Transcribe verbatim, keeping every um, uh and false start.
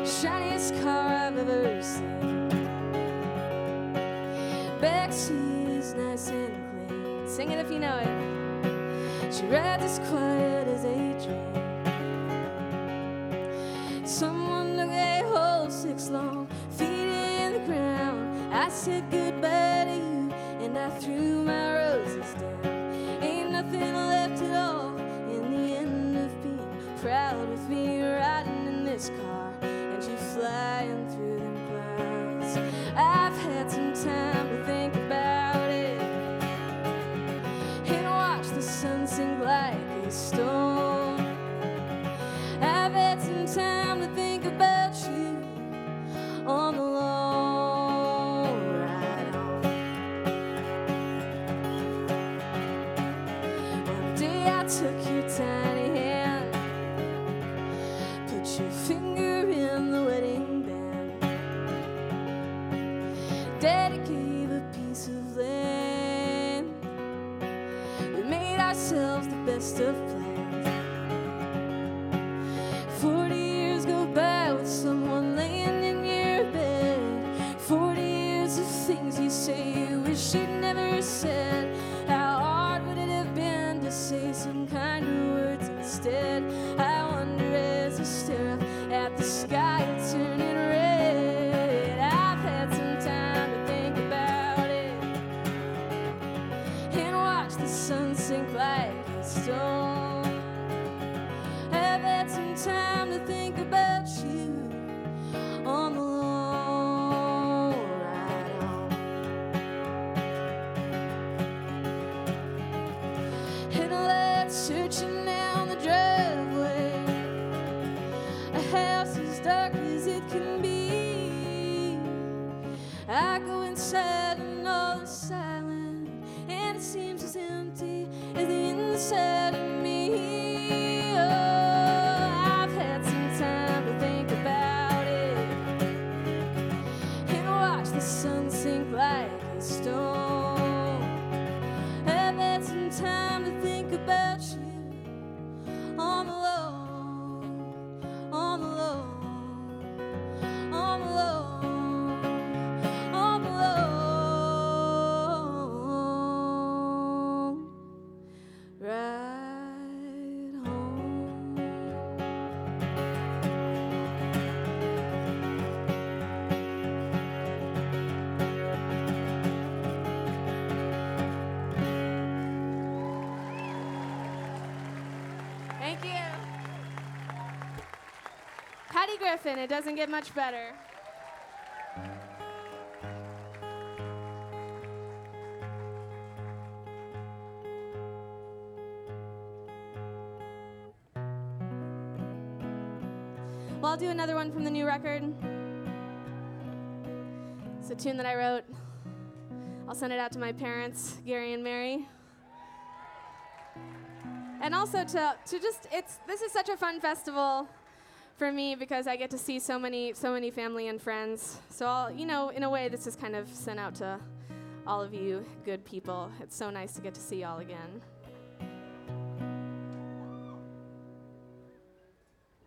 shiniest car I've ever seen. Backseat is nice and clean. Sing it if you know it. She rides as quiet as a dream. Someone took a whole six long feet in the ground. I said goodbye to you and I threw my roses down. Ain't nothing left at all in the end of being proud with me riding in this car and you flying through them clouds. I've had some time to think about it and watch the sun sink like a stone. I've had some time to think about you on the long ride home. One day I took your tiny hand, put your finger in the wedding band. Daddy gave a piece of land. We made ourselves the best of plans. Forty years go by with someone laying in your bed. Forty years of things you say you wish you'd never said. How hard would it have been to say some kinder words instead? I wonder as I stare up at the sky it's turning red. I've had some time to think about it and watch the sun sink like a stone. I've had some time to think about you on the long ride home. And a light searching down the driveway. A house as dark as it can be. I go inside and all is silent, and it seems as empty as the inside of me. Oh, I've had some time to think about it and watch the sun sink like a stone. I've had some time to think about you on the low, on the low, on the low, on the low ride home. Thank you. Patty Griffin, it doesn't get much better. Well, I'll do another one from the new record. It's a tune that I wrote. I'll send it out to my parents, Gary and Mary. And also to, to just, it's, this is such a fun festival for me because I get to see so many, so many family and friends. So I'll, you know, in a way, this is kind of sent out to all of you good people. It's so nice to get to see y'all again.